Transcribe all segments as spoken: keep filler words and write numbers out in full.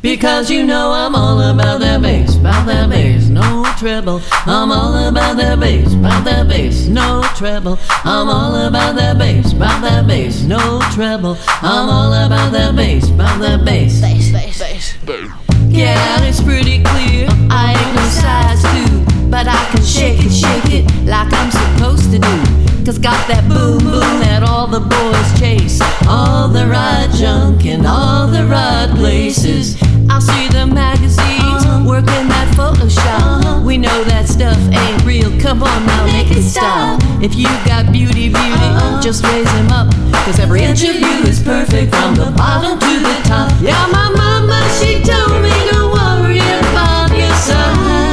Because you know I'm all about that bass, about that bass, no treble. I'm all about that bass, about that bass, no treble. I'm all about that bass, about that bass, no treble. I'm all about that bass, about that bass. Bass, bass, bass. Yeah, it's pretty clear. I ain't no size two, but I can shake it, shake it like I'm supposed to do. Cause got that boom boom that all the boys chase, all the right junk in all the right places. I see the magazines working that Photoshop. We know that stuff ain't real. Come on now, make it stop. If you got beauty, beauty, just raise them up. Cause every inch of you is perfect from the bottom to the top. Yeah, my mama, she told me don't worry about your side.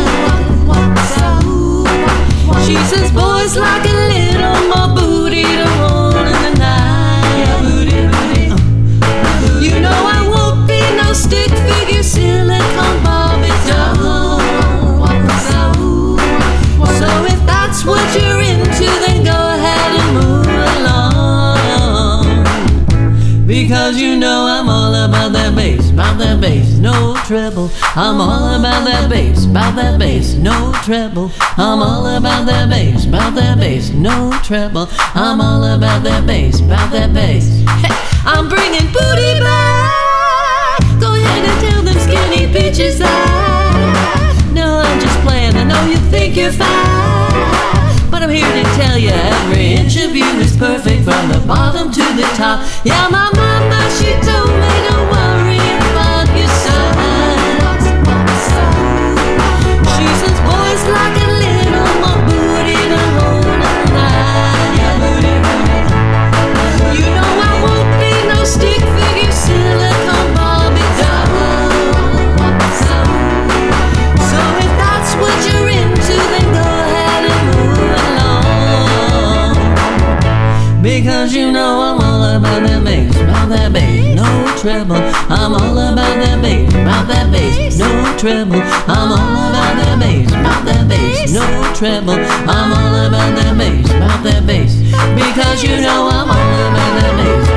She says boys like a little more booty to hold in the night. Yeah, booty, booty. You know I won't be no stick figure silicone Barbie doll. So if that's what you're into, then go ahead and move along. Because you know I'm all about that bass, about that bass, no treble. I'm all about that bass, about that bass, no treble. I'm all about that bass, about that bass, no treble. I'm all about that bass, about that bass. Hey, I'm bringing booty back. Go ahead and tell them skinny bitches that. No, I'm just playing. I know you think you're fine, but I'm here to tell you every inch of you is perfect from the bottom to the top. Yeah, my mama, she told me don't worry about your size. She says boys like a little more booty to hold in the night. Yeah, booty, booty. You know I won't be no stick figure silicone Barbie doll. So if that's what you're into, then go ahead and move along. Because you know I'm all about that bass, about that bass, no treble. I'm all about that bass, about that bass, no treble. I'm all about that bass, about that bass, no treble. I'm all about that bass, about that bass. Because you know I'm all about that bass.